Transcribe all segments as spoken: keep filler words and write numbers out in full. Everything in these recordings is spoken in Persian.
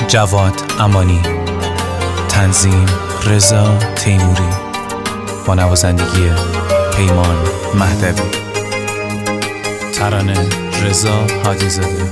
جواد امانی، تنظیم رضا تیموری، با نوازندگی پیمان مهدوی، ترانه رضا حاجی‌زاده.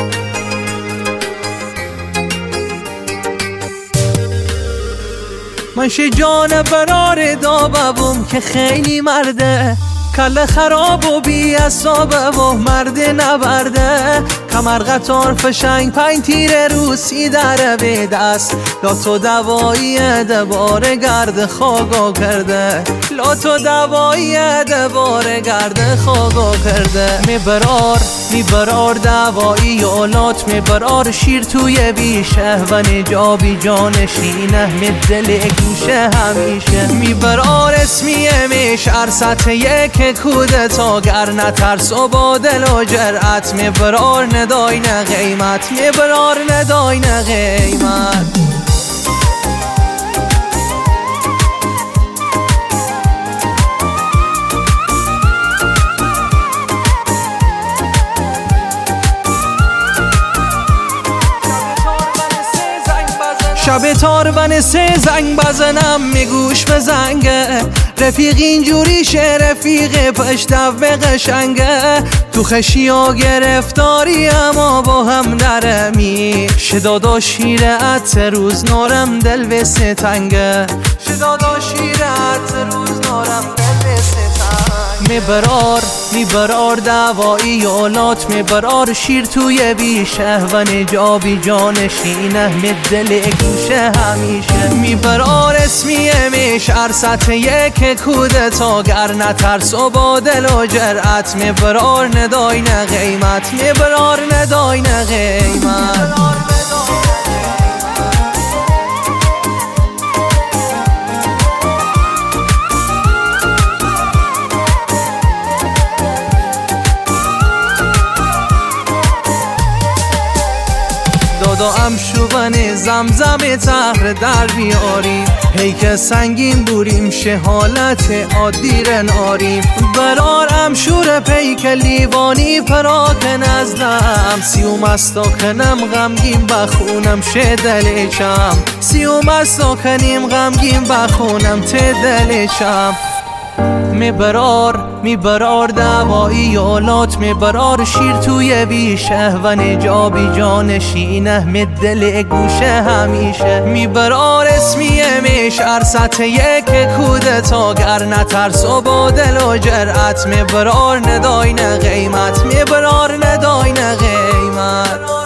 من جان برار دابم که خیلی مرده، کل خراب و بی اصابه و مرد نبرده. کمر قطار فشنگ پنج تیر روسی در به دست، لاتو دوایی دبار گرد خاگا کرده، لاتو دوایی دبار گرد خاگا کرده. میبرار میبرار دوایی اولات، میبرار شیر توی بیشه و نجابی جانشینه می دل گوشه همیشه. میبرار اسمی میش ارست یک کودتا گر نترس و با دل و جرأت. میبرار ندای نه قیمت، میبرار ندای نه قیمت. شب تاربن سه زنگ بزنم میگوش به زنگه، رفیق اینجوری شه رفیق پشت به قشنگه. تو خشیا گرفتاری اما با هم درمی، شدادا شیرت روز نارم دل به ستنگه، شدادا شیرت روز نارم دل به ستنگه. میبرار میبرار دوایی اولات، میبرار شیر توی بیشه و نجابی جانشینه می دل گوشه همیشه. میبرار اسمی میش ارست یک کودتا گر نترس و با دل و جرأت. میبرار ندای نه قیمت، میبرار ندای نه قیمت. دادا امشوبن زمزم تهر در بیاریم، هی که سنگین بوریم شه حالت عادی رن آریم. برار امشور پیک لیوانی پراک نزدم، سیوم استا کنم غمگین بخونم شه دلشم، سیوم استا کنیم غمگین بخونم ته دلشم. میبرار میبرار دوایی اولات، میبرار شیر توی بیشه و نجابی جانشینه می دل گوشه همیشه. میبرار اسمی میش ارست یک کودتا گر نترس و با دل و جرأت. میبرار ندای نه قیمت، میبرار ندای نه قیمت.